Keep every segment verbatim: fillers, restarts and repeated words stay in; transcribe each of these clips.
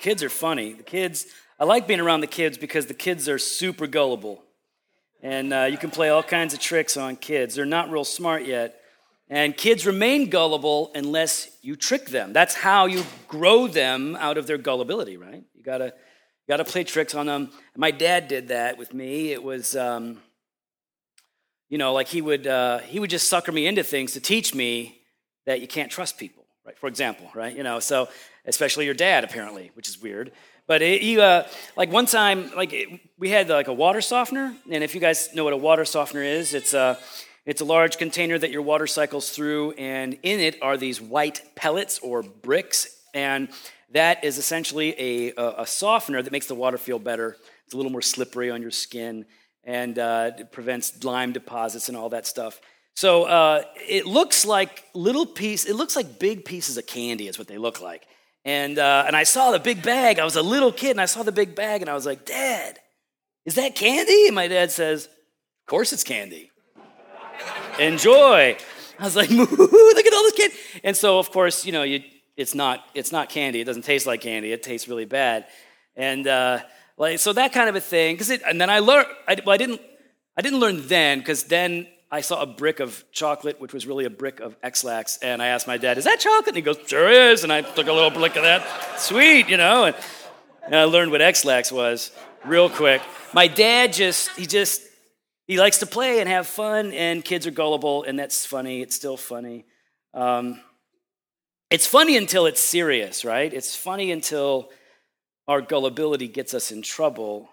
Kids are funny. The kids, I like being around the kids because the kids are super gullible. And uh, you can play all kinds of tricks on kids. They're not real smart yet. And kids remain gullible unless you trick them. That's how you grow them out of their gullibility, right? You gotta, you gotta play tricks on them. My dad did that with me. It was, um, you know, like he would, uh, he would just sucker me into things to teach me that you can't trust people, right? For example, right? You know, so especially your dad, apparently, which is weird. But it, you, uh, like one time, like it, we had like a water softener, and if you guys know what a water softener is, it's a, it's a large container that your water cycles through, and in it are these white pellets or bricks, and that is essentially a, a, a softener that makes the water feel better. It's a little more slippery on your skin, and uh, it prevents lime deposits and all that stuff. So uh, it looks like little piece. It looks like big pieces of candy is what they look like. And uh, and I saw the big bag. I was a little kid, and I saw the big bag, and I was like, Dad, is that candy? And my dad says, of course it's candy. Enjoy. I was like, look at all this candy. And so, of course, you know, you, it's not it's not candy. It doesn't taste like candy. It tastes really bad. And uh, like so that kind of a thing. Because and then I learned. I, well, I didn't I didn't learn then because then I saw a brick of chocolate, which was really a brick of X-Lax, and I asked my dad, is that chocolate? And he goes, sure is, and I took a little blick of that. Sweet, you know, and, and I learned what X-Lax was real quick. My dad just, he just, he likes to play and have fun, and kids are gullible, and that's funny. It's still funny. Um, it's funny until it's serious, right? It's funny until our gullibility gets us in trouble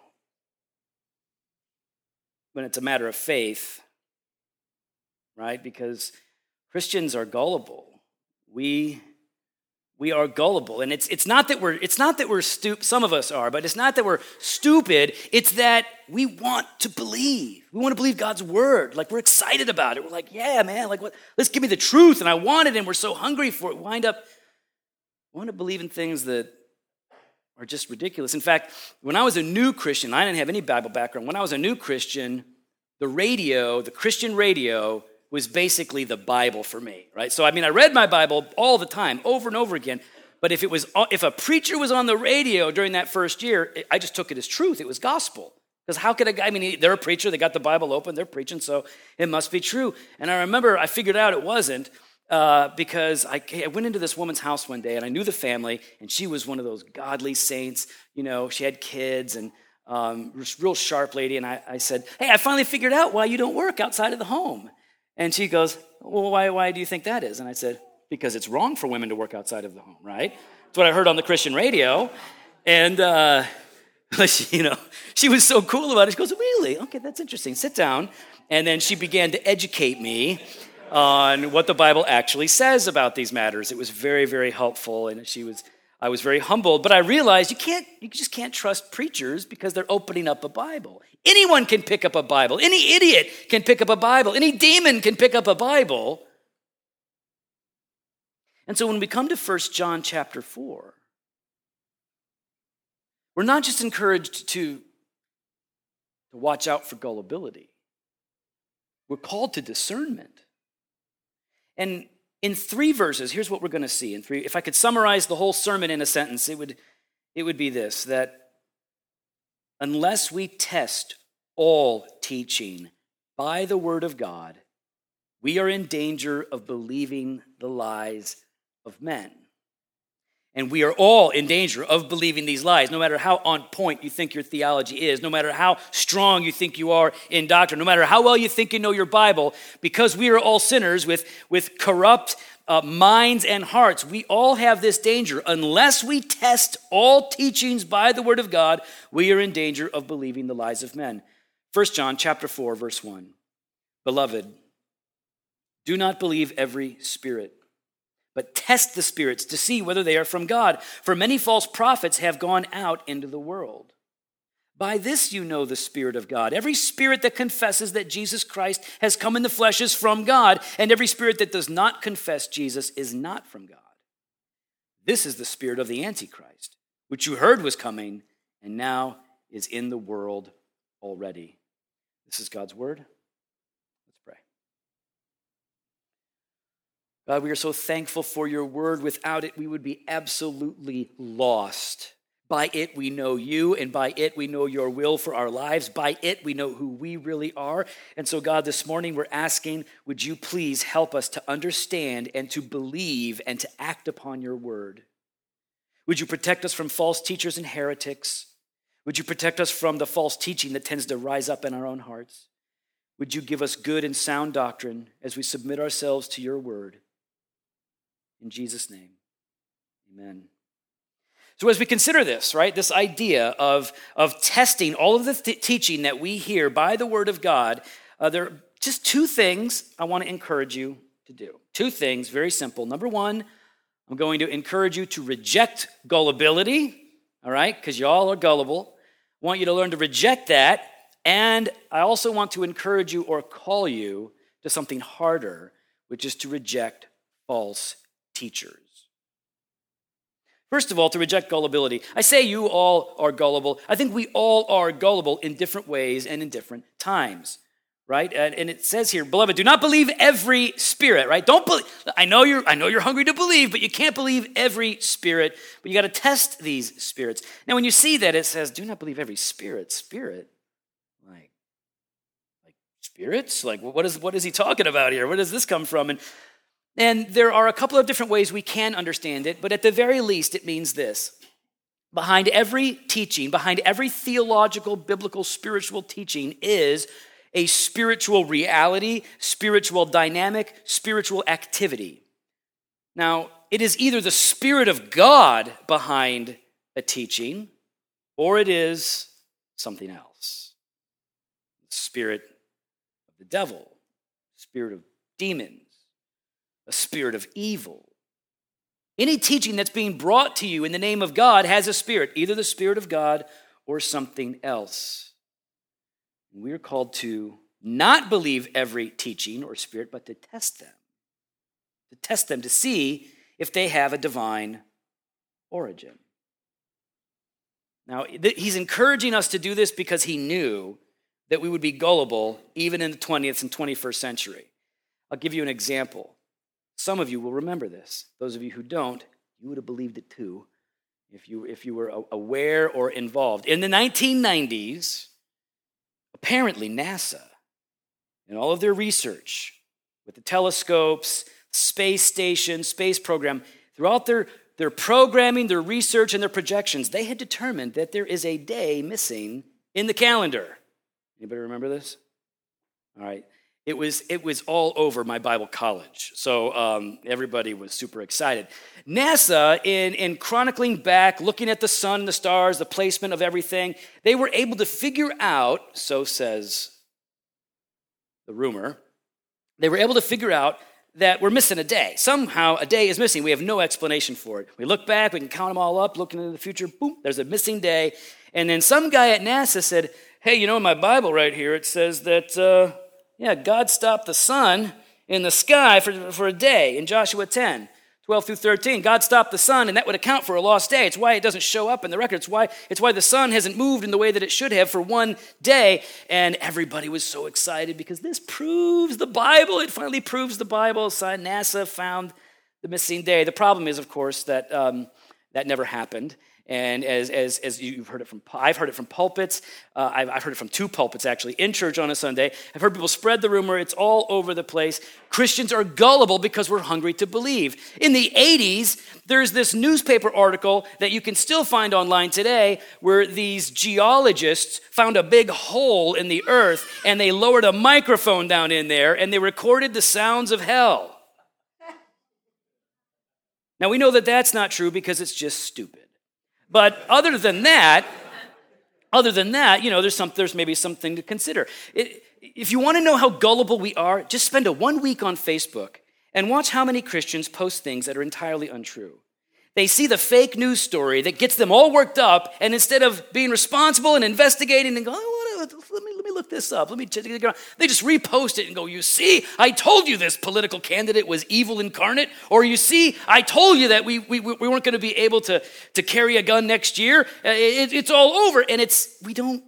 when it's a matter of faith. Right? Because Christians are gullible. We we are gullible. And it's it's not that we're it's not that we're stupid, some of us are, but it's not that we're stupid, it's that we want to believe. We want to believe God's word. Like we're excited about it. We're like, yeah, man, like what let's give me the truth, and I want it, and we're so hungry for it. We wind up we want to believe in things that are just ridiculous. In fact, when I was a new Christian, I didn't have any Bible background. When I was a new Christian, the radio, the Christian radio, was basically the Bible for me, right? So, I mean, I read my Bible all the time, over and over again, but if it was, if a preacher was on the radio during that first year, I just took it as truth. It was gospel. Because how could a guy, I mean, they're a preacher, they got the Bible open, they're preaching, so it must be true. And I remember I figured out it wasn't uh, because I, I went into this woman's house one day, and I knew the family, and she was one of those godly saints. You know, she had kids, and um, real sharp lady, and I, I said, hey, I finally figured out why you don't work outside of the home. And she goes, well, why, why do you think that is? And I said, because it's wrong for women to work outside of the home, right? That's what I heard on the Christian radio. And, uh, she, you know, she was so cool about it. She goes, really? Okay, that's interesting. Sit down. And then she began to educate me on what the Bible actually says about these matters. It was very, very helpful. And she was, I was very humbled. But I realized you can't, you just can't trust preachers because they're opening up a Bible. Anyone can pick up a Bible. Any idiot can pick up a Bible. Any demon can pick up a Bible. And so when we come to First John chapter four, we're not just encouraged to, to watch out for gullibility. We're called to discernment. And in three verses, here's what we're going to see. In three, if I could summarize the whole sermon in a sentence, it would, it would be this, that unless we test all teaching by the word of God, we are in danger of believing the lies of men. And we are all in danger of believing these lies, no matter how on point you think your theology is, no matter how strong you think you are in doctrine, no matter how well you think you know your Bible, because we are all sinners with, with corrupt uh, minds and hearts. We all have this danger. Unless we test all teachings by the word of God, we are in danger of believing the lies of men. First John chapter four, verse one. Beloved, do not believe every spirit, but test the spirits to see whether they are from God. For many false prophets have gone out into the world. By this you know the Spirit of God. Every spirit that confesses that Jesus Christ has come in the flesh is from God, and every spirit that does not confess Jesus is not from God. This is the spirit of the Antichrist, which you heard was coming, and now is in the world already. This is God's word. Let's pray. God, we are so thankful for your word. Without it, we would be absolutely lost. By it we know you, and by it we know your will for our lives. By it we know who we really are. And so, God, this morning we're asking, would you please help us to understand and to believe and to act upon your word? Would you protect us from false teachers and heretics? Would you protect us from the false teaching that tends to rise up in our own hearts? Would you give us good and sound doctrine as we submit ourselves to your word? In Jesus' name, amen. So as we consider this, right, this idea of, of testing all of the th- teaching that we hear by the word of God, uh, there are just two things I want to encourage you to do. Two things, very simple. Number one, I'm going to encourage you to reject gullibility, all right, because you all are gullible. I want you to learn to reject that, and I also want to encourage you or call you to something harder, which is to reject false teachers. First of all, to reject gullibility. I say you all are gullible. I think we all are gullible in different ways and in different times, right? And, and it says here, beloved, do not believe every spirit, right? Don't believe. I know you're. I know you're hungry to believe, but you can't believe every spirit. But you got to test these spirits. Now, when you see that, it says, do not believe every spirit. Spirit, like, like spirits? Like, what is what is he talking about here? Where does this come from? And And there are a couple of different ways we can understand it, but at the very least, it means this. Behind every teaching, behind every theological, biblical, spiritual teaching is a spiritual reality, spiritual dynamic, spiritual activity. Now, it is either the Spirit of God behind a teaching, or it is something else. The spirit of the devil, spirit of demons, a spirit of evil. Any teaching that's being brought to you in the name of God has a spirit, either the Spirit of God or something else. We are called to not believe every teaching or spirit, but to test them. To test them to see if they have a divine origin. Now, he's encouraging us to do this because he knew that we would be gullible even in the twentieth and twenty-first century. I'll give you an example. Some of you will remember this. Those of you who don't, you would have believed it too if you, if you were aware or involved. In the nineteen nineties, apparently NASA, in all of their research with the telescopes, space station, space program, throughout their, their programming, their research, and their projections, they had determined that there is a day missing in the calendar. Anybody remember this? All right. It was it was all over my Bible college, so um, everybody was super excited. NASA, in, in chronicling back, looking at the sun, the stars, the placement of everything, they were able to figure out, so says the rumor, they were able to figure out that we're missing a day. Somehow a day is missing. We have no explanation for it. We look back, we can count them all up, looking into the future, boom, there's a missing day. And then some guy at NASA said, hey, you know, in my Bible right here, it says that... Uh, Yeah, God stopped the sun in the sky for, for a day in Joshua ten, twelve through thirteen. God stopped the sun, and that would account for a lost day. It's why it doesn't show up in the record. It's why, it's why the sun hasn't moved in the way that it should have for one day. And everybody was so excited because this proves the Bible. It finally proves the Bible. So NASA found the missing day. The problem is, of course, that um, that never happened. And as as as you've heard it from, I've heard it from pulpits. Uh, I've, I've heard it from two pulpits actually in church on a Sunday. I've heard people spread the rumor. It's all over the place. Christians are gullible because we're hungry to believe. In the eighties, there's this newspaper article that you can still find online today, where these geologists found a big hole in the earth, and they lowered a microphone down in there, and they recorded the sounds of hell. Now we know that that's not true because it's just stupid. But other than that, other than that, you know, there's some, there's maybe something to consider. It, if you want to know how gullible we are, just spend a one week on Facebook and watch how many Christians post things that are entirely untrue. They see the fake news story that gets them all worked up, and instead of being responsible and investigating and go, oh, let me let me look this up, let me check it out, they just repost it and go, you see, I told you this political candidate was evil incarnate, or you see, I told you that we we, we weren't going to be able to, to carry a gun next year. It, it's all over, and it's we don't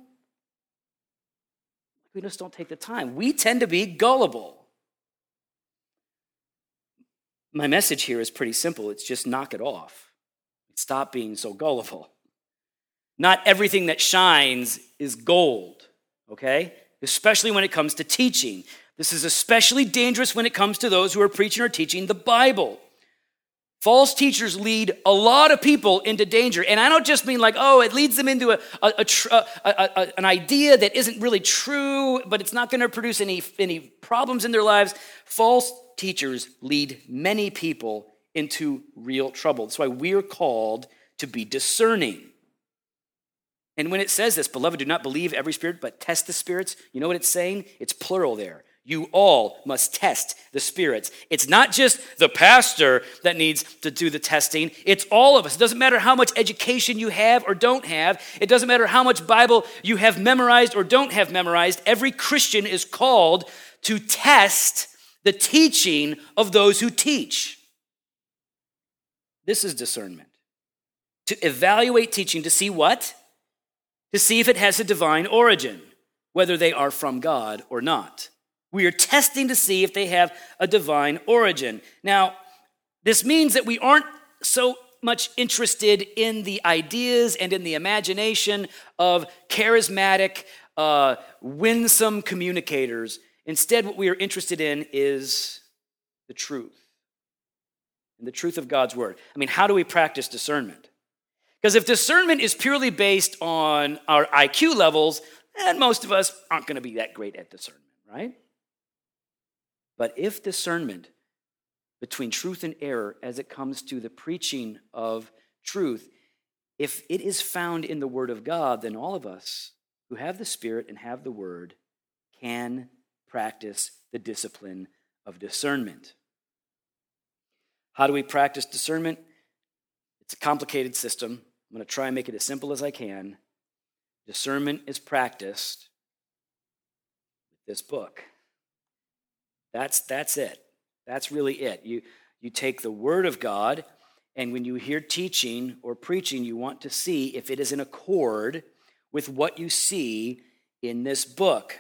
we just don't take the time. We tend to be gullible. My message here is pretty simple. It's just knock it off. Stop being so gullible. Not everything that shines is gold, okay? Especially when it comes to teaching. This is especially dangerous when it comes to those who are preaching or teaching the Bible. False teachers lead a lot of people into danger. And I don't just mean like, oh, it leads them into a, a, a, tr- a, a, a an idea that isn't really true, but it's not going to produce any, any problems in their lives. False teachers lead many people into real trouble. That's why we're called to be discerning. And when it says this, beloved, do not believe every spirit, but test the spirits, you know what it's saying? It's plural there. You all must test the spirits. It's not just the pastor that needs to do the testing. It's all of us. It doesn't matter how much education you have or don't have. It doesn't matter how much Bible you have memorized or don't have memorized. Every Christian is called to test the teaching of those who teach. This is discernment. To evaluate teaching to see what? To see if it has a divine origin, whether they are from God or not. We are testing to see if they have a divine origin. Now, this means that we aren't so much interested in the ideas and in the imagination of charismatic, uh, winsome communicators. Instead, what we are interested in is the truth, and the truth of God's word. I mean, how do we practice discernment? Because if discernment is purely based on our I Q levels, then most of us aren't going to be that great at discernment, right? But if discernment between truth and error as it comes to the preaching of truth, if it is found in the Word of God, then all of us who have the Spirit and have the Word can practice the discipline of discernment. How do we practice discernment? It's a complicated system. I'm going to try and make it as simple as I can. Discernment is practiced with this book. That's that's it. That's really it. You, you take the Word of God, and when you hear teaching or preaching, you want to see if it is in accord with what you see in this book.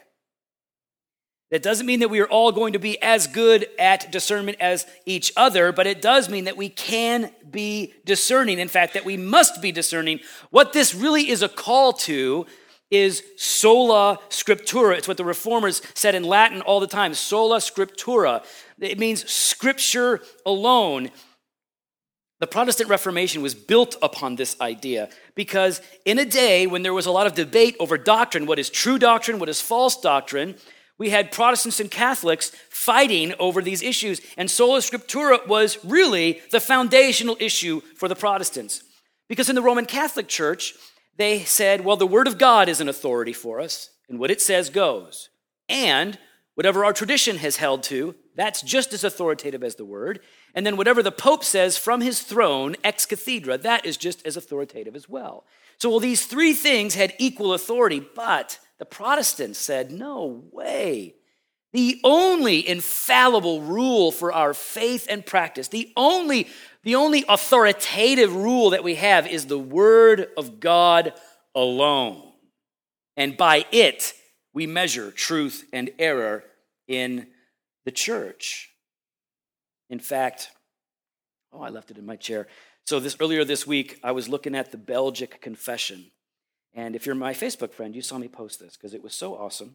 That doesn't mean that we are all going to be as good at discernment as each other, but it does mean that we can be discerning. In fact, that we must be discerning. What this really is a call to is sola scriptura. It's what the Reformers said in Latin all the time, sola scriptura. It means scripture alone. The Protestant Reformation was built upon this idea because in a day when there was a lot of debate over doctrine, what is true doctrine, what is false doctrine, we had Protestants and Catholics fighting over these issues. And sola scriptura was really the foundational issue for the Protestants. Because in the Roman Catholic Church, they said, well, the Word of God is an authority for us, and what it says goes. And whatever our tradition has held to, that's just as authoritative as the Word. And then whatever the Pope says from his throne, ex cathedra, that is just as authoritative as well. So, well, these three things had equal authority, but the Protestants said, no way. The only infallible rule for our faith and practice, the only, the only authoritative rule that we have is the Word of God alone. And by it, we measure truth and error in the church. In fact, oh, I left it in my chair. So this earlier this week, I was looking at the Belgic Confession. And if you're my Facebook friend, you saw me post this because it was so awesome.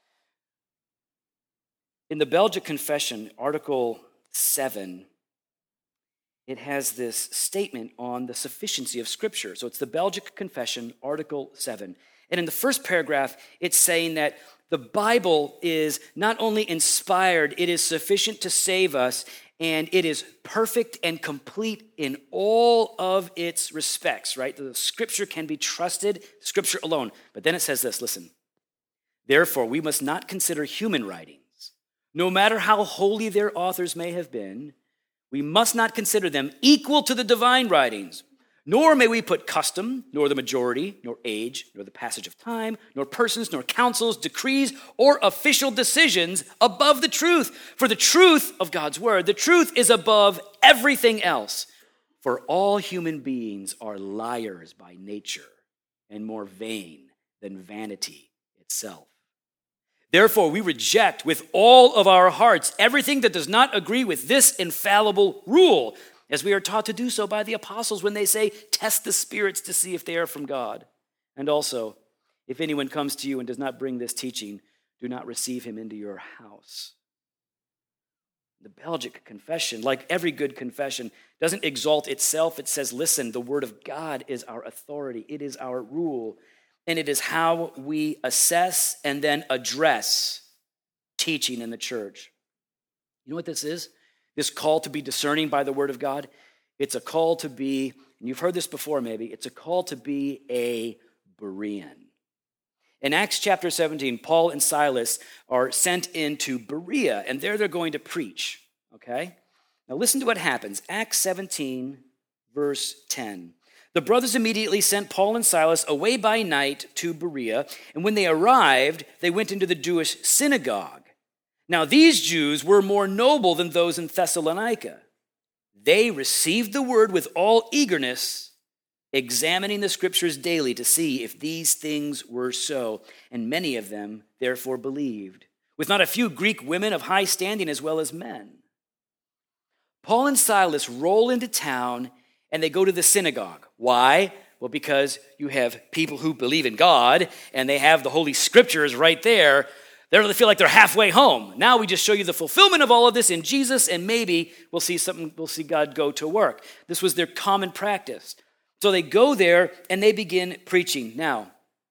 In the Belgic Confession, Article seven, it has this statement on the sufficiency of Scripture. So it's the Belgic Confession, Article seven. And in the first paragraph, it's saying that the Bible is not only inspired, it is sufficient to save us, and it is perfect and complete in all of its respects, right? The Scripture can be trusted, Scripture alone. But then it says this, listen. Therefore, we must not consider human writings, no matter how holy their authors may have been, we must not consider them equal to the divine writings, nor may we put custom, nor the majority, nor age, nor the passage of time, nor persons, nor councils, decrees, or official decisions above the truth. For the truth of God's word, the truth is above everything else. For all human beings are liars by nature and more vain than vanity itself. Therefore, we reject with all of our hearts everything that does not agree with this infallible rule, as we are taught to do so by the apostles when they say, test the spirits to see if they are from God. And also, if anyone comes to you and does not bring this teaching, do not receive him into your house. The Belgic confession, like every good confession, doesn't exalt itself. It says, listen, the word of God is our authority. It is our rule. And it is how we assess and then address teaching in the church. You know what this is? This call to be discerning by the word of God? It's a call to be, and you've heard this before maybe, it's a call to be a Berean. In Acts chapter seventeen, Paul and Silas are sent into Berea, and there they're going to preach, okay? Now listen to what happens. Acts seventeen, verse ten. The brothers immediately sent Paul and Silas away by night to Berea, and when they arrived, they went into the Jewish synagogue. Now these Jews were more noble than those in Thessalonica. They received the word with all eagerness, examining the scriptures daily to see if these things were so. And many of them therefore believed, with not a few Greek women of high standing as well as men. Paul and Silas roll into town and they go to the synagogue. Why? Well, because you have people who believe in God and they have the Holy Scriptures right there. They feel like they're halfway home. Now we just show you the fulfillment of all of this in Jesus, and maybe we'll see something, we'll see God go to work. This was their common practice. So they go there and they begin preaching. Now,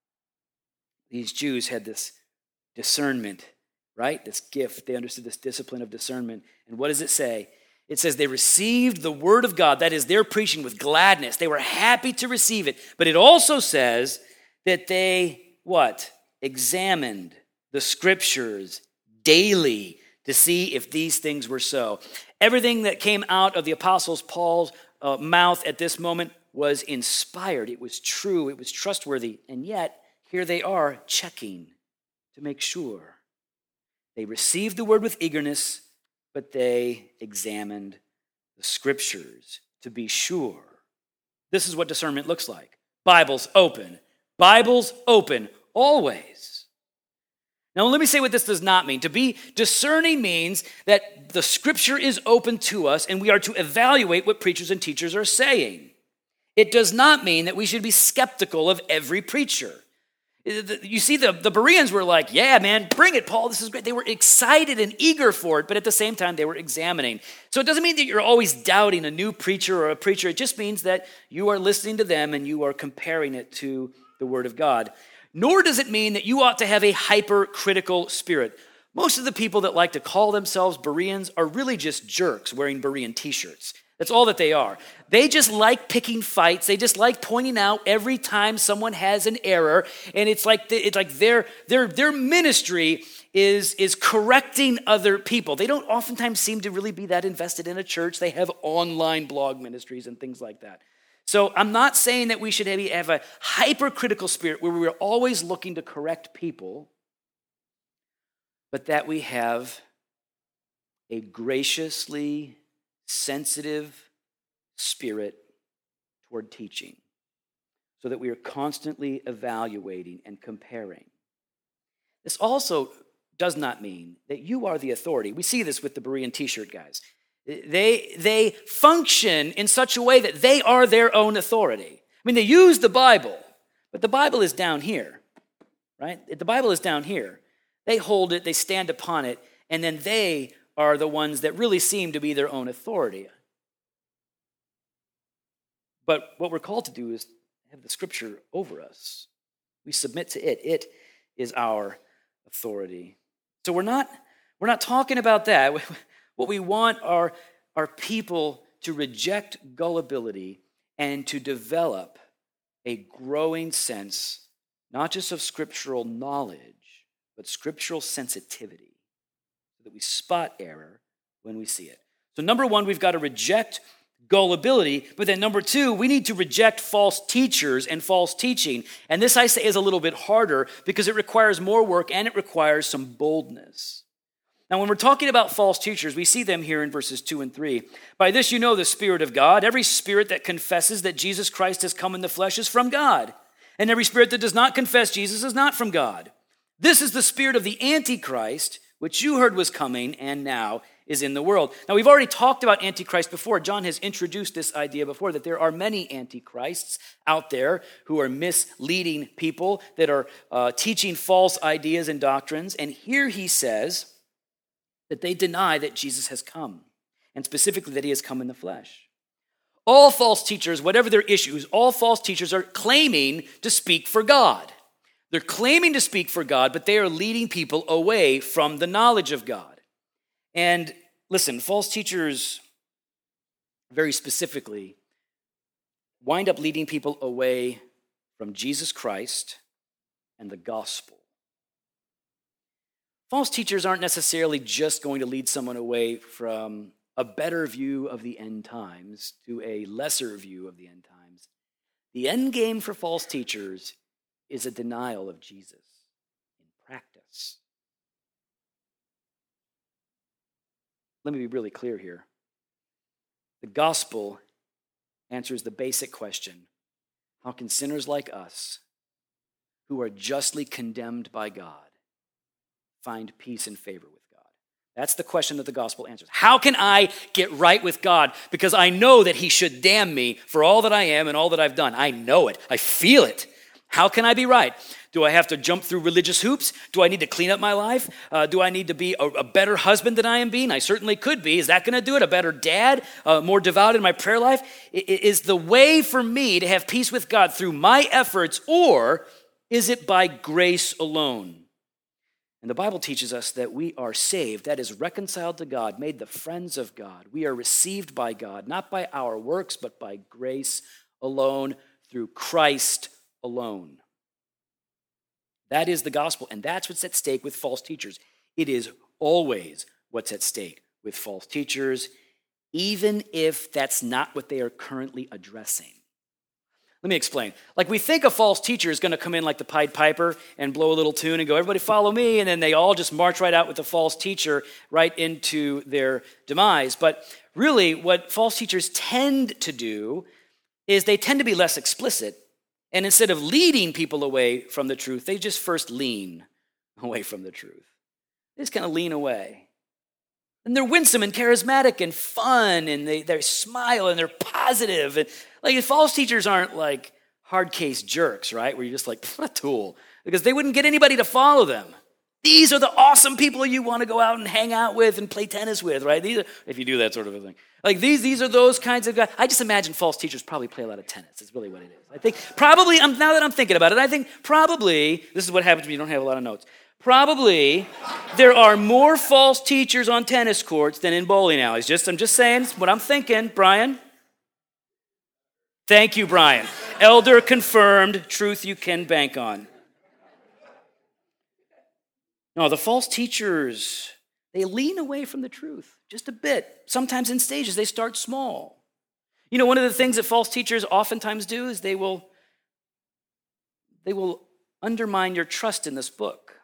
these Jews had this discernment, right? This gift. They understood this discipline of discernment. And what does it say? It says they received the word of God, that is their preaching, with gladness. They were happy to receive it. But it also says that they, what? Examined the scriptures daily to see if these things were so. Everything that came out of the Apostle Paul's uh, mouth at this moment was inspired. It was true. It was trustworthy. And yet, here they are checking to make sure. They received the word with eagerness, but they examined the scriptures to be sure. This is what discernment looks like. Bibles open. Bibles open, always. Now, let me say what this does not mean. To be discerning means that the scripture is open to us and we are to evaluate what preachers and teachers are saying. It does not mean that we should be skeptical of every preacher. You see, the, the Bereans were like, yeah, man, bring it, Paul. This is great. They were excited and eager for it, but at the same time, they were examining. So it doesn't mean that you're always doubting a new preacher or a preacher. It just means that you are listening to them and you are comparing it to the word of God. Nor does it mean that you ought to have a hypercritical spirit. Most of the people that like to call themselves Bereans are really just jerks wearing Berean t-shirts. That's all that they are. They just like picking fights. They just like pointing out every time someone has an error. And it's like the, it's like their, their, their ministry is, is correcting other people. They don't oftentimes seem to really be that invested in a church. They have online blog ministries and things like that. So I'm not saying that we should have a hypercritical spirit where we're always looking to correct people, but that we have a graciously sensitive spirit toward teaching so that we are constantly evaluating and comparing. This also does not mean that you are the authority. We see this with the Berean t-shirt guys. They, they function in such a way that they are their own authority. I mean, they use the Bible, but the Bible is down here, right? The Bible is down here. They hold it, they stand upon it, and then they are the ones that really seem to be their own authority. But what we're called to do is have the scripture over us. We submit to it. It is our authority. So we're not, we're not talking about that. What we want are, are people to reject gullibility and to develop a growing sense, not just of scriptural knowledge, but scriptural sensitivity, so that we spot error when we see it. So number one, we've got to reject gullibility, but then number two, we need to reject false teachers and false teaching. And this, I say, is a little bit harder because it requires more work and it requires some boldness. Now, when we're talking about false teachers, we see them here in verses two and three. By this you know the Spirit of God. Every spirit that confesses that Jesus Christ has come in the flesh is from God. And every spirit that does not confess Jesus is not from God. This is the spirit of the Antichrist, which you heard was coming and now is in the world. Now, we've already talked about Antichrist before. John has introduced this idea before, that there are many Antichrists out there who are misleading people, that are uh, teaching false ideas and doctrines. And here he says that they deny that Jesus has come, and specifically that he has come in the flesh. All false teachers, whatever their issues, all false teachers are claiming to speak for God. They're claiming to speak for God, but they are leading people away from the knowledge of God. And listen, false teachers, very specifically, wind up leading people away from Jesus Christ and the gospel. False teachers aren't necessarily just going to lead someone away from a better view of the end times to a lesser view of the end times. The end game for false teachers is a denial of Jesus in practice. Let me be really clear here. The gospel answers the basic question: how can sinners like us, who are justly condemned by God, find peace and favor with God? That's the question that the gospel answers. How can I get right with God? Because I know that he should damn me for all that I am and all that I've done. I know it. I feel it. How can I be right? Do I have to jump through religious hoops? Do I need to clean up my life? Uh, do I need to be a, a better husband than I am being? I certainly could be. Is that going to do it? A better dad? Uh, more devout in my prayer life? I, is the way for me to have peace with God through my efforts, or is it by grace alone? And the Bible teaches us that we are saved, that is, reconciled to God, made the friends of God. We are received by God, not by our works, but by grace alone, through Christ alone. That is the gospel, and that's what's at stake with false teachers. It is always what's at stake with false teachers, even if that's not what they are currently addressing. Let me explain. Like, we think a false teacher is going to come in like the Pied Piper and blow a little tune and go, everybody follow me, and then they all just march right out with the false teacher right into their demise. But really, what false teachers tend to do is they tend to be less explicit. And instead of leading people away from the truth, they just first lean away from the truth. They just kind of lean away. And they're winsome and charismatic and fun, and they, they smile and they're positive. And like, false teachers aren't like hard case jerks, right? Where you're just like, what a tool. Because they wouldn't get anybody to follow them. These are the awesome people you want to go out and hang out with and play tennis with, right? These are, if you do that sort of a thing. Like these, these are those kinds of guys. I just imagine false teachers probably play a lot of tennis. It's really what it is. I think probably, I'm, now that I'm thinking about it, I think probably, this is what happens when you don't have a lot of notes. Probably there are more false teachers on tennis courts than in bowling alleys. Just, I'm just saying what I'm thinking. Brian? Thank you, Brian. Elder confirmed, truth you can bank on. No, the false teachers, they lean away from the truth just a bit. Sometimes in stages, they start small. You know, one of the things that false teachers oftentimes do is they will, they will undermine your trust in this book.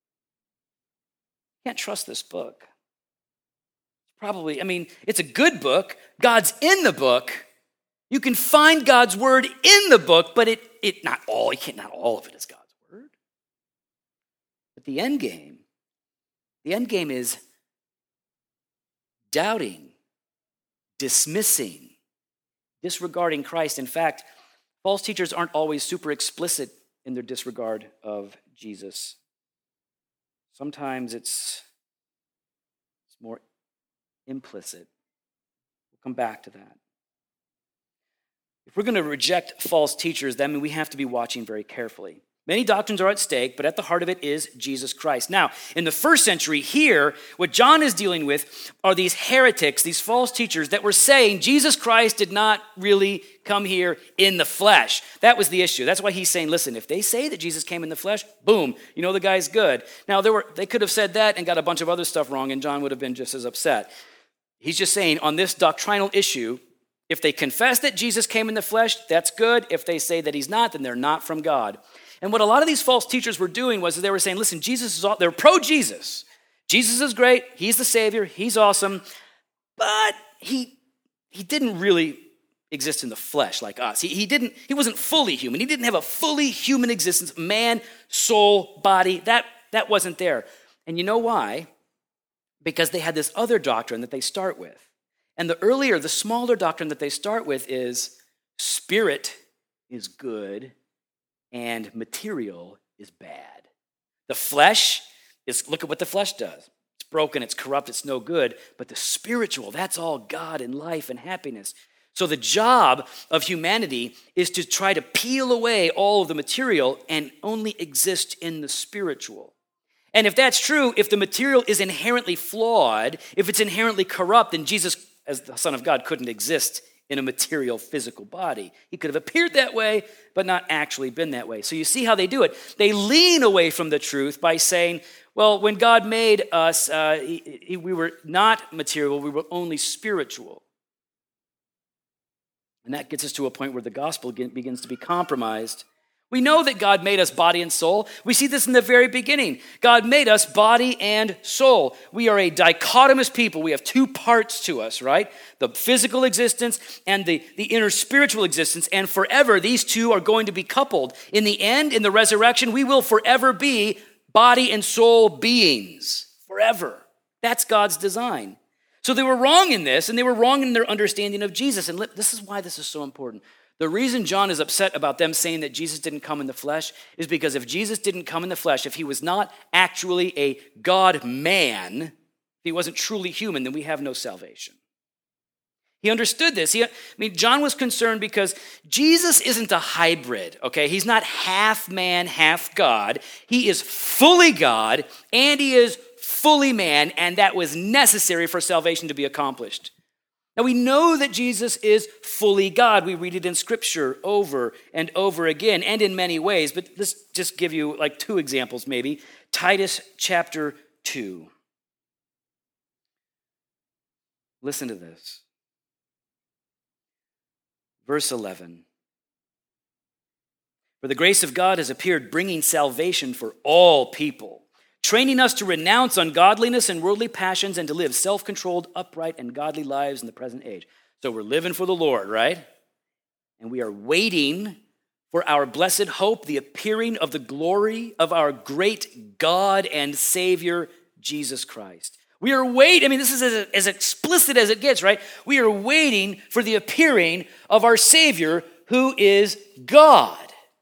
You can't trust this book. Probably, I mean, it's a good book. God's in the book. You can find God's word in the book, but it, it not all, you can't, not all of it is God's word. But the end game, the end game is doubting, dismissing, disregarding Christ. In fact, false teachers aren't always super explicit in their disregard of Jesus. Sometimes it's, it's more implicit. We'll come back to that. If we're going to reject false teachers, then we have to be watching very carefully. Many doctrines are at stake, but at the heart of it is Jesus Christ. Now, in the first century here, what John is dealing with are these heretics, these false teachers that were saying Jesus Christ did not really come here in the flesh. That was the issue. That's why he's saying, listen, if they say that Jesus came in the flesh, boom, you know the guy's good. Now, there were they could have said that and got a bunch of other stuff wrong, and John would have been just as upset. He's just saying on this doctrinal issue, if they confess that Jesus came in the flesh, that's good. If they say that he's not, then they're not from God. And what a lot of these false teachers were doing was they were saying, listen, Jesus is all, they're pro-Jesus. Jesus is great. He's the Savior. He's awesome. But he, he didn't really exist in the flesh like us. He, he, didn't, he wasn't fully human. He didn't have a fully human existence, man, soul, body. That, that wasn't there. And you know why? because they had this other doctrine that they start with. And the earlier, the smaller doctrine that they start with is spirit is good and material is bad. The flesh is, look at what the flesh does. It's broken, it's corrupt, it's no good. But the spiritual, that's all God and life and happiness. So the job of humanity is to try to peel away all of the material and only exist in the spiritual. And if that's true, if the material is inherently flawed, if it's inherently corrupt, then Jesus, as the Son of God, couldn't exist in a material, physical body. He could have appeared that way, but not actually been that way. So you see how they do it. They lean away from the truth by saying, well, when God made us, uh, he, he, we were not material, we were only spiritual. And that gets us to a point where the gospel begins to be compromised. We know that God made us body and soul. We see this in the very beginning. God made us body and soul. We are a dichotomous people. We have two parts to us, right? The physical existence and the, the inner spiritual existence. And forever, these two are going to be coupled. In the end, in the resurrection, we will forever be body and soul beings. Forever. That's God's design. So they were wrong in this, and they were wrong in their understanding of Jesus. And this is why this is so important. The reason John is upset about them saying that Jesus didn't come in the flesh is because if Jesus didn't come in the flesh, if he was not actually a God-man, if he wasn't truly human, then we have no salvation. He understood this. He, I mean, John was concerned because Jesus isn't a hybrid, okay? He's not half man, half God. He is fully God, and he is fully man, and that was necessary for salvation to be accomplished. Now, we know that Jesus is fully God. We read it in Scripture over and over again and in many ways, but let's just give you like two examples maybe. Titus chapter two. Listen to this. Verse eleven. For the grace of God has appeared, bringing salvation for all people, training us to renounce ungodliness and worldly passions and to live self-controlled, upright, and godly lives in the present age. So we're living for the Lord, right? And we are waiting for our blessed hope, the appearing of the glory of our great God and Savior, Jesus Christ. We are waiting, I mean, this is as, as explicit as it gets, right? We are waiting for the appearing of our Savior, who is God.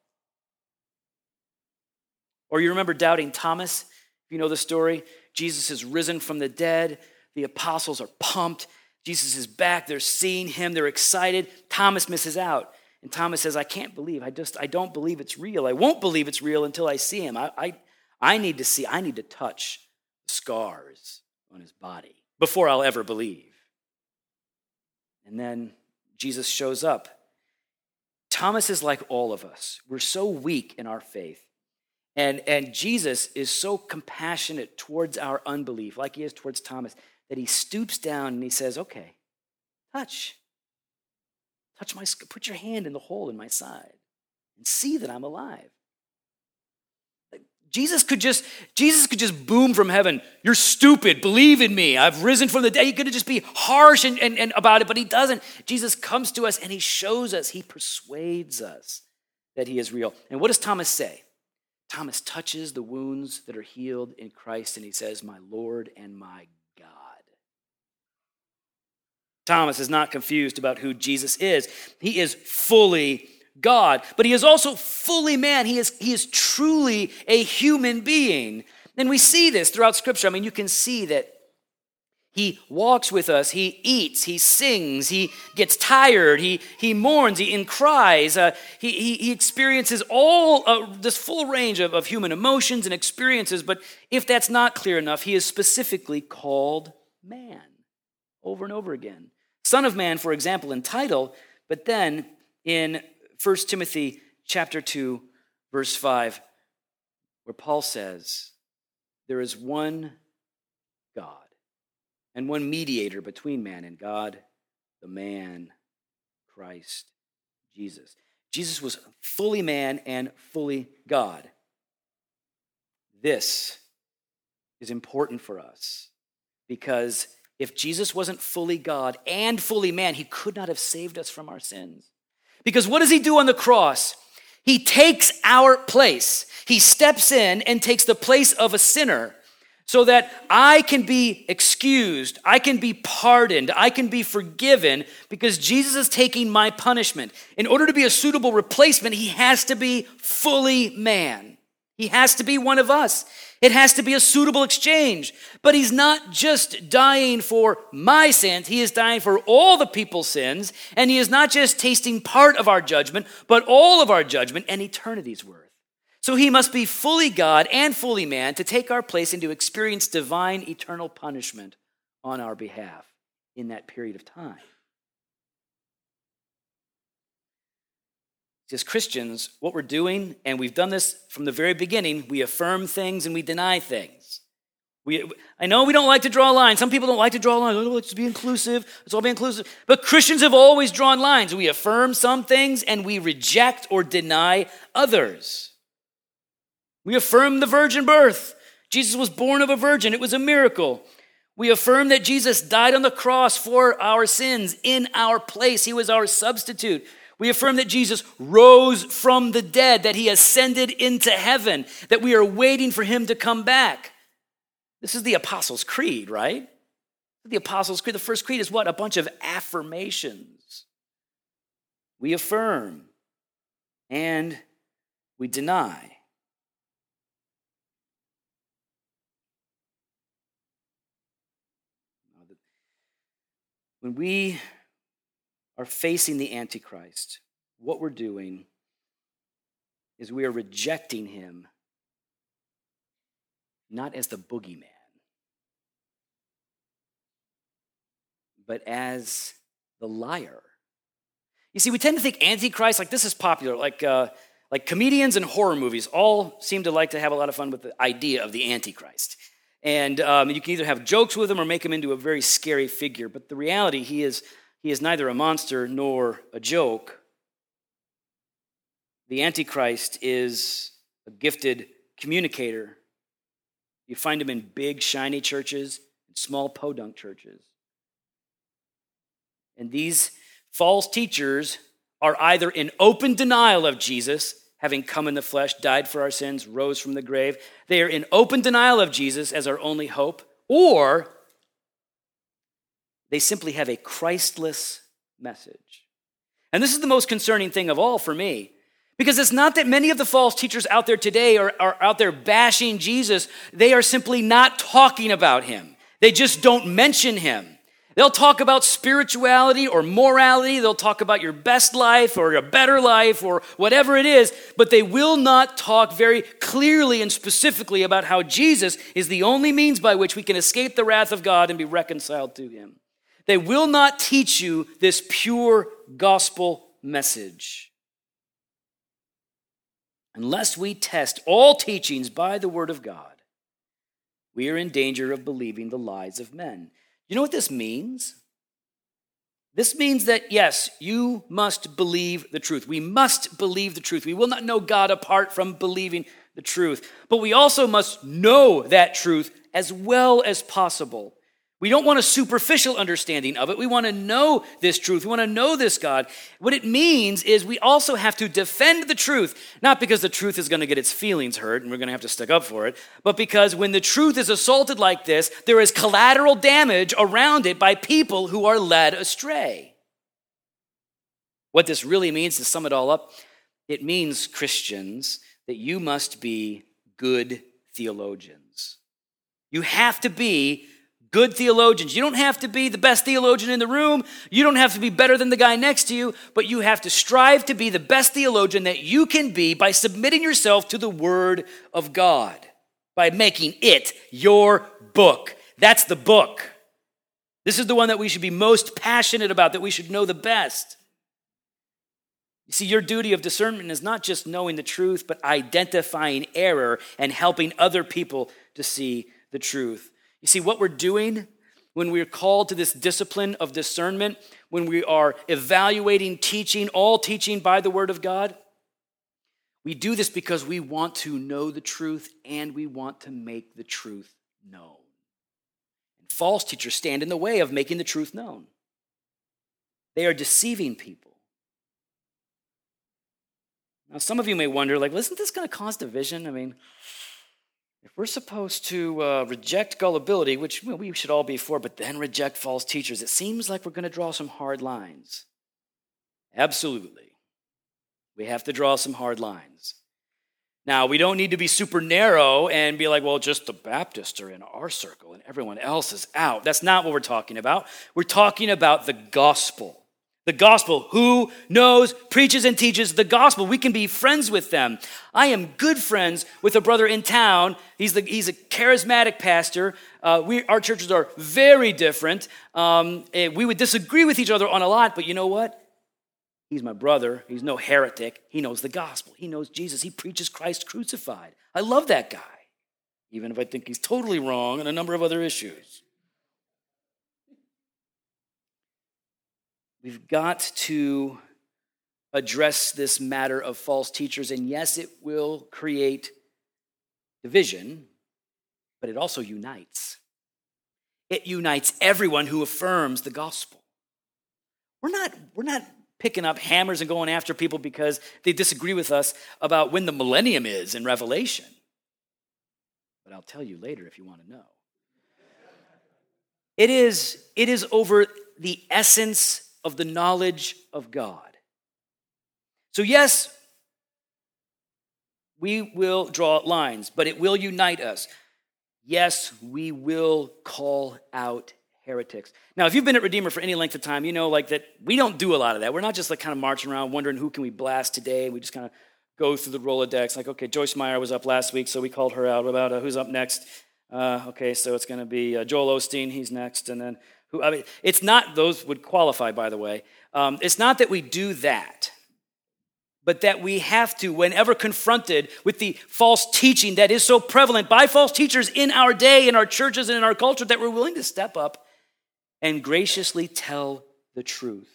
Or you remember doubting Thomas? You know the story. Jesus is risen from the dead. The apostles are pumped. Jesus is back. They're seeing him. They're excited. Thomas misses out. And Thomas says, I can't believe. I just, I don't believe it's real. I won't believe it's real until I see him. I, I, I need to see, I need to touch the scars on his body before I'll ever believe. And then Jesus shows up. Thomas is like all of us. We're so weak in our faith. And, and Jesus is so compassionate towards our unbelief, like he is towards Thomas, that he stoops down and he says, okay, touch. Touch my, put your hand in the hole in my side and see that I'm alive. Like, Jesus could just, Jesus could just boom from heaven, you're stupid, believe in me, I've risen from the dead. He could just be harsh and, and, and about it, but he doesn't. Jesus comes to us and he shows us, he persuades us that he is real. And what does Thomas say? Thomas touches the wounds that are healed in Christ, and he says, my Lord and my God. Thomas is not confused about who Jesus is. He is fully God, but he is also fully man. He is, he is truly a human being. And we see this throughout Scripture. I mean, you can see that he walks with us, he eats, he sings, he gets tired, he, he mourns, he and cries. Uh, he, he, he experiences all uh, this full range of, of human emotions and experiences, but if that's not clear enough, he is specifically called man over and over again. Son of Man, for example, in title, but then in First Timothy chapter two, verse five, where Paul says, there is one God, and one mediator between man and God, the man, Christ Jesus. Jesus was fully man and fully God. This is important for us because if Jesus wasn't fully God and fully man, he could not have saved us from our sins. Because what does he do on the cross? He takes our place. He steps in and takes the place of a sinner. so that I can be excused, I can be pardoned, I can be forgiven because Jesus is taking my punishment. In order to be a suitable replacement, he has to be fully man. He has to be one of us. It has to be a suitable exchange. But he's not just dying for my sins, he is dying for all the people's sins, and he is not just tasting part of our judgment, but all of our judgment and eternity's worth. So he must be fully God and fully man to take our place and to experience divine eternal punishment on our behalf in that period of time. As Christians, what we're doing, and we've done this from the very beginning, we affirm things and we deny things. We, I know we don't like to draw lines. Some people don't like to draw lines. Oh, let's be inclusive. Let's all be inclusive. But Christians have always drawn lines. We affirm some things and we reject or deny others. We affirm the virgin birth. Jesus was born of a virgin. It was a miracle. We affirm that Jesus died on the cross for our sins in our place. He was our substitute. We affirm that Jesus rose from the dead, that he ascended into heaven, that we are waiting for him to come back. This is the Apostles' Creed, right? The Apostles' Creed, the first creed is what? A bunch of affirmations. We affirm and we deny. When we are facing the Antichrist, what we're doing is we are rejecting him not as the boogeyman, but as the liar. You see, we tend to think Antichrist, like this is popular, like uh, like comedians and horror movies all seem to like to have a lot of fun with the idea of the Antichrist. And um, you can either have jokes with him or make him into a very scary figure. But the reality, he is he is neither a monster nor a joke. The Antichrist is a gifted communicator. You find him in big, shiny churches and small podunk churches. And these false teachers are either in open denial of Jesus, having come in the flesh, died for our sins, rose from the grave. They are in open denial of Jesus as our only hope, or they simply have a Christless message. And this is the most concerning thing of all for me, because it's not that many of the false teachers out there today are, are out there bashing Jesus. They are simply not talking about him. They just don't mention him. They'll talk about spirituality or morality. They'll talk about your best life or a better life or whatever it is, but they will not talk very clearly and specifically about how Jesus is the only means by which we can escape the wrath of God and be reconciled to him. They will not teach you this pure gospel message. Unless we test all teachings by the word of God, we are in danger of believing the lies of men. You know what this means? This means that, yes, you must believe the truth. We must believe the truth. We will not know God apart from believing the truth. But we also must know that truth as well as possible. We don't want a superficial understanding of it. We want to know this truth. We want to know this God. What it means is we also have to defend the truth, not because the truth is going to get its feelings hurt and we're going to have to stick up for it, but because when the truth is assaulted like this, there is collateral damage around it by people who are led astray. What this really means, to sum it all up, it means, Christians, that you must be good theologians. You have to be good theologians. You don't have to be the best theologian in the room. You don't have to be better than the guy next to you, but you have to strive to be the best theologian that you can be by submitting yourself to the Word of God, by making it your book. That's the book. This is the one that we should be most passionate about, that we should know the best. You see, your duty of discernment is not just knowing the truth, but identifying error and helping other people to see the truth. You see, what we're doing when we're called to this discipline of discernment, when we are evaluating teaching, all teaching by the Word of God, we do this because we want to know the truth and we want to make the truth known. And false teachers stand in the way of making the truth known. They are deceiving people. Now, some of you may wonder, like, isn't this going to cause division? I mean, If we're supposed to uh, reject gullibility, which well, we should all be for, but then reject false teachers, it seems like we're going to draw some hard lines. Absolutely. We have to draw some hard lines. Now, we don't need to be super narrow and be like, well, just the Baptists are in our circle and everyone else is out. That's not what we're talking about. We're talking about the gospel. The gospel. Who knows, preaches, and teaches the gospel? We can be friends with them. I am good friends with a brother in town. He's the he's a charismatic pastor. Uh, we our churches are very different. Um, we would disagree with each other on a lot, but you know what? He's my brother. He's no heretic. He knows the gospel. He knows Jesus. He preaches Christ crucified. I love that guy, even if I think he's totally wrong on a number of other issues. We've got to address this matter of false teachers, and yes, it will create division, but it also unites. It unites everyone who affirms the gospel. We're not, we're not picking up hammers and going after people because they disagree with us about when the millennium is in Revelation. But I'll tell you later if you want to know. It is, it is over the essence of the knowledge of God. So yes, we will draw lines, but it will unite us. Yes, we will call out heretics. Now, if you've been at Redeemer for any length of time, you know like that we don't do a lot of that. We're not just like kind of marching around wondering who can we blast today. We just kind of go through the Rolodex. Like, okay, Joyce Meyer was up last week, so we called her out. What about uh, who's up next? Uh, okay, so it's going to be uh, Joel Osteen. He's next, and then who? I mean, it's not those would qualify, by the way. Um, it's not that we do that, but that we have to, whenever confronted with the false teaching that is so prevalent by false teachers in our day, in our churches, and in our culture, that we're willing to step up and graciously tell the truth.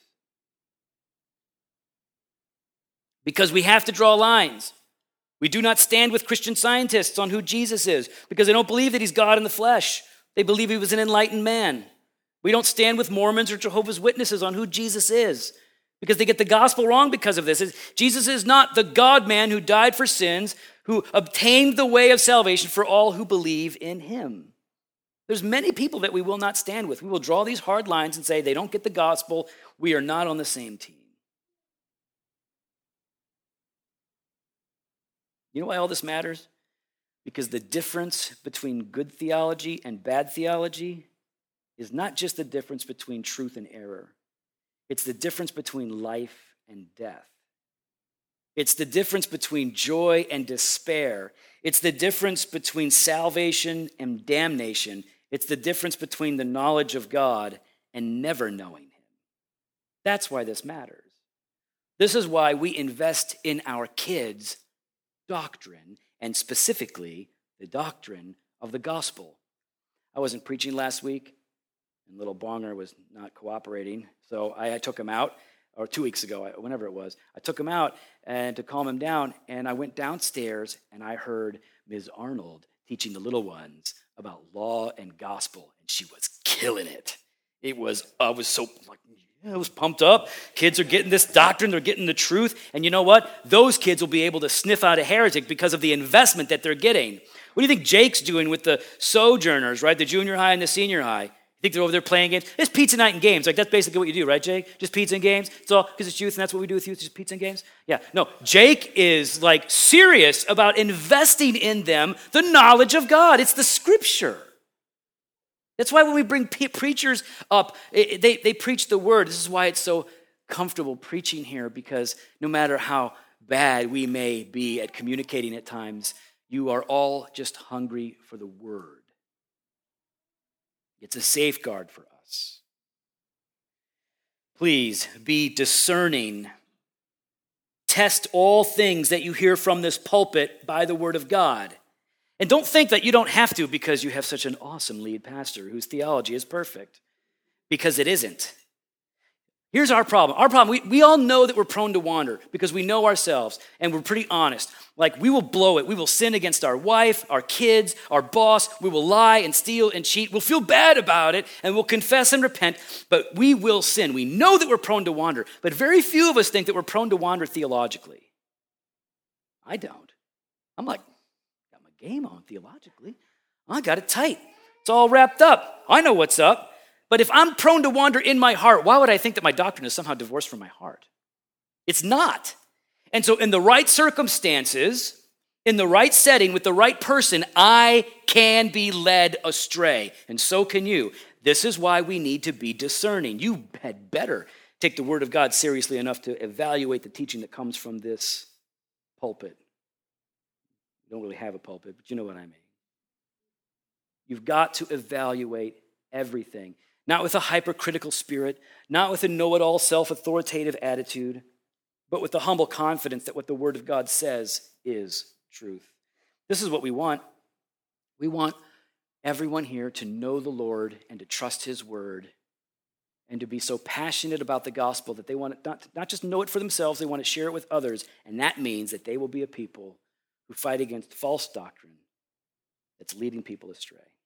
Because we have to draw lines. We do not stand with Christian scientists on who Jesus is because they don't believe that he's God in the flesh. They believe he was an enlightened man. We don't stand with Mormons or Jehovah's Witnesses on who Jesus is because they get the gospel wrong because of this. Jesus is not the God-man who died for sins, who obtained the way of salvation for all who believe in him. There's many people that we will not stand with. We will draw these hard lines and say they don't get the gospel. We are not on the same team. You know why all this matters? Because the difference between good theology and bad theology is not just the difference between truth and error. It's the difference between life and death. It's the difference between joy and despair. It's the difference between salvation and damnation. It's the difference between the knowledge of God and never knowing him. That's why this matters. This is why we invest in our kids' doctrine, and specifically the doctrine of the gospel. I wasn't preaching last week, and little Bonger was not cooperating, so I, I took him out, or two weeks ago, whenever it was. I took him out and to calm him down, and I went downstairs, and I heard Miz Arnold teaching the little ones about law and gospel, and she was killing it. It was, I was so, like, yeah, I was pumped up. Kids are getting this doctrine, they're getting the truth, and you know what? Those kids will be able to sniff out a heretic because of the investment that they're getting. What do you think Jake's doing with the sojourners, right? The junior high and the senior high. You think they're over there playing games? It's pizza night and games. Like, that's basically what you do, right, Jake? Just pizza and games? It's all because it's youth, and that's what we do with youth, just pizza and games? Yeah. No, Jake is, like, serious about investing in them the knowledge of God. It's the scripture. That's why when we bring pe- preachers up, it, they, they preach the word. This is why it's so comfortable preaching here, because no matter how bad we may be at communicating at times, you are all just hungry for the word. It's a safeguard for us. Please be discerning. Test all things that you hear from this pulpit by the word of God. And don't think that you don't have to because you have such an awesome lead pastor whose theology is perfect, because it isn't. Here's our problem. Our problem, we, we all know that we're prone to wander because we know ourselves and we're pretty honest. Like, we will blow it. We will sin against our wife, our kids, our boss. We will lie and steal and cheat. We'll feel bad about it and we'll confess and repent, but we will sin. We know that we're prone to wander, but very few of us think that we're prone to wander theologically. I don't. I'm like, game on theologically. I got it tight. It's all wrapped up. I know what's up. But if I'm prone to wander in my heart, why would I think that my doctrine is somehow divorced from my heart? It's not. And so in the right circumstances, in the right setting, with the right person, I can be led astray. And so can you. This is why we need to be discerning. You had better take the word of God seriously enough to evaluate the teaching that comes from this pulpit. You don't really have a pulpit, but you know what I mean. You've got to evaluate everything. Not with a hypercritical spirit, not with a know-it-all self-authoritative attitude, but with the humble confidence that what the word of God says is truth. This is what we want. We want everyone here to know the Lord and to trust his word and to be so passionate about the gospel that they want to not, not just know it for themselves, they want to share it with others. And that means that they will be a people who fight against false doctrine that's leading people astray.